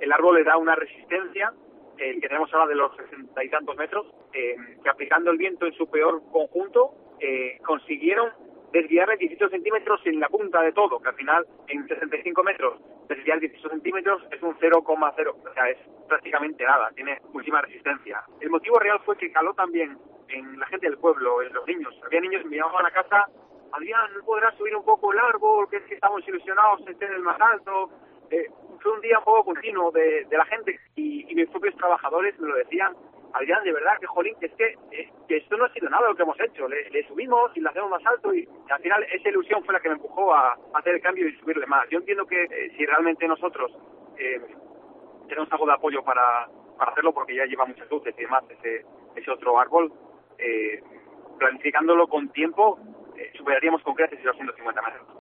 el árbol le da una resistencia, el que tenemos ahora de los 60 y tantos metros, que aplicando el viento en su peor conjunto, consiguieron desviarle 18 centímetros en la punta de todo, que al final en 65 metros desviar 18 centímetros es un 0,0, o sea, es prácticamente nada, tiene muchísima resistencia. El motivo real fue que caló también en la gente del pueblo, en los niños. Había niños que me llamaban a casa: Adrián, ¿no podrás subir un poco el árbol? Que es que estamos ilusionados en ser el más alto. Fue un día un poco continuo de la gente y mis propios trabajadores me lo decían: Adrián, de verdad, que jolín, que es que esto no ha sido nada lo que hemos hecho, le subimos y le hacemos más alto, y al final esa ilusión fue la que me empujó a hacer el cambio y subirle más. Yo entiendo que si realmente nosotros tenemos algo de apoyo para hacerlo, porque ya lleva muchas luces y demás ese otro árbol, planificándolo con tiempo, superaríamos con creces los 150 metros.